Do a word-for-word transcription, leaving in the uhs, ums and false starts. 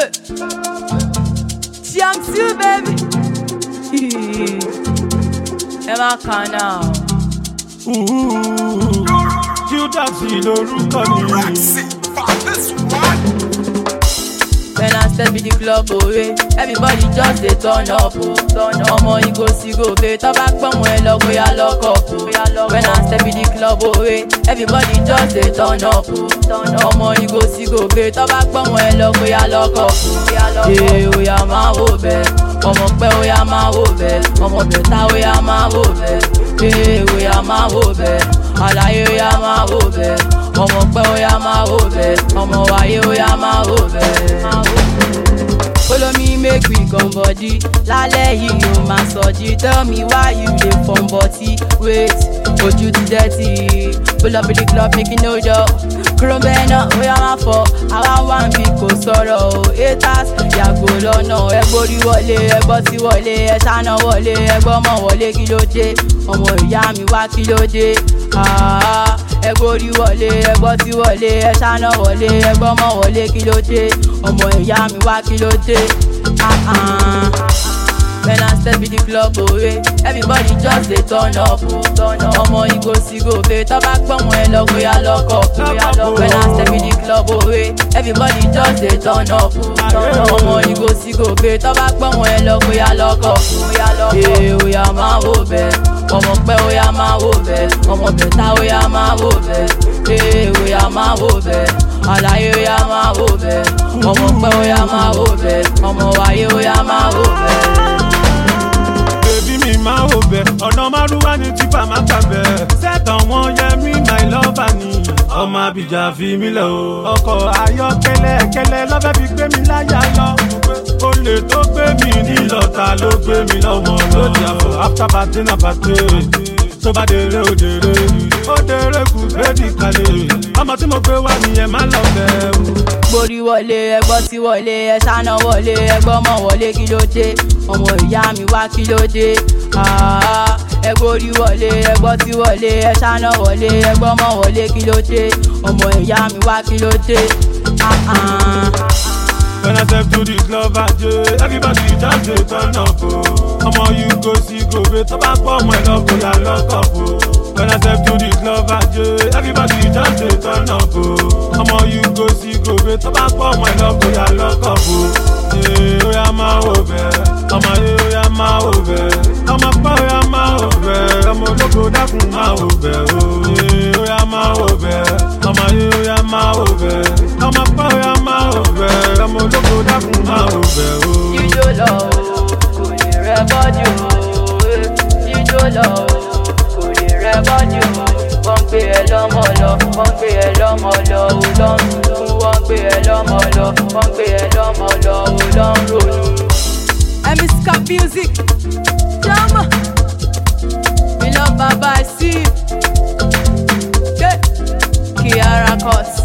Hey, Chiang Siu, baby. Emma Kana. Judas lorúkọ mi. When I step in the club, oh, eh, everybody just dey turn up, oh, turn up. Omo, you go see go pay, talk back from where love, we are lock up, oh. When I step in the club, oh, eh, everybody just dey turn up, oh, turn up. Omo, you go see go pay, talk back from where love, we are lock up, oh. Yeah, we are my wobe, omo pe we are my wobe, omo beta we are my wobe. Yeah, we are my wobe, alaye we are my wobe, omo pe we are my wobe, omo waye we are my wobe. Follow me, make we come body. Lálẹ́ yìí o máa sọjí. Tell me why you dey form body. Wait, ojú ti dẹ́tì. Pull up in the club, make you no job. Kúrò bẹ́ẹ̀ náà, ó yá máa fọ. Àwa wà ń bí kò sọ̀rọ̀ o. Haters yàgò lọ́nà. Ẹ gbórí wọlé, ẹ gbọ́ sí wọlé, ẹ ṣáná wọlé, ẹ gbọ́ mọ̀ wọlé kí ló dé. Ọmọ ìyá mi wá kí ló dé. Ah, ẹ gbórí wọlé, ẹ gbọ́ sí wọlé, ẹ ṣáná wọlé, ẹ gbọ́ mọ̀ wọlé kí ló dé. Ọmọ ìyá mi wá kí ló dé. Ah ah. When I step in the club, oh, eh, everybody just dey turn up, oh, turn up. Omo, you go see go pay, talk back from where love, we are lock up, we are lock up. When I step in the club, oh, eh, everybody just dey turn up, oh, turn up. Omo, you go see go pay, talk back from where love, we are lock up, we are lock up. Yeah, we are my wobe, omo pe we are my wobe, omo beta we are my wobe. Yeah, we are my wobe, alaye we are my wobe, omo pe we are my wobe, omo waye we are my wobe. Baby mi máa wò bẹ́, ọ̀nà márùwá ni tipa máa gbà bẹ́. Sẹ́tàn wọn yẹ mí my lover ni. Ọmọ Abidjan fi mí lẹ̀ o. Ọkọ̀ ayọ́kẹ́lẹ́ kẹ́lẹ́ lọ́fẹ́ fi gbé mi láyà lọ. Olè tó gbé mi ní lọ́ta ló gbé mi lọ́mọ lóde àfọ̀. After party na party, tó bá dèrè ó dèrè. Ó dèrè kù bébì kalẹ̀. Ọmọ tí mo gbé wá nìyẹn máa lọ bẹ̀ o. Gbórí wọlé, ẹ gbọ́ sí wọlé, ẹ ṣáná wọlé, ẹ gbọ́ mọ̀ wọlé kí ló dé. Ọmọ ìyá mi wá kí ló dé. Ah, ẹ gbórí wọlé, ẹ gbọ́ sí wọlé, ẹ ṣáná wọlé, ẹ gbọ́ mọ̀ wọlé kí ló dé. Ọmọ ìyá mi wá kí ló dé. Ah ah. When I step to the club, I just everybody just dey turn up, oh. Omo, you go see go pay, talk back from where love, we are lock up, oh. When I step to the club, I just everybody just dey turn up, oh. Omo, you go see go pay, talk back from where love, we are lock up, oh. Yeah, we are my wobe, omo yeah, we are my wobe, omo pa we are my wobe, omo logo dákun my wobe, oh. Yeah, we are my wobe, omo yeah, we are my wobe, omo pa we are my wobe, omo logo dákun my wobe, oh. Jíjó lọ o, kò lè rẹ bọ́dì o. Jíjó lọ o, kò lè rẹ bọ́dì o. Wọ́n gbé ẹ lọ́mọ lọ, wọ́n gbé ẹ lọ́mọ lọ, ó lọ ń dùn. Wọ́n gbé ẹ lọ́mọ lọ, wọ́n gbé ẹ lọ́mọ lọ, ó lọ ń ronú. Emi Ska Music, Jama, mi lọ bàbá sí. Kiara Cos.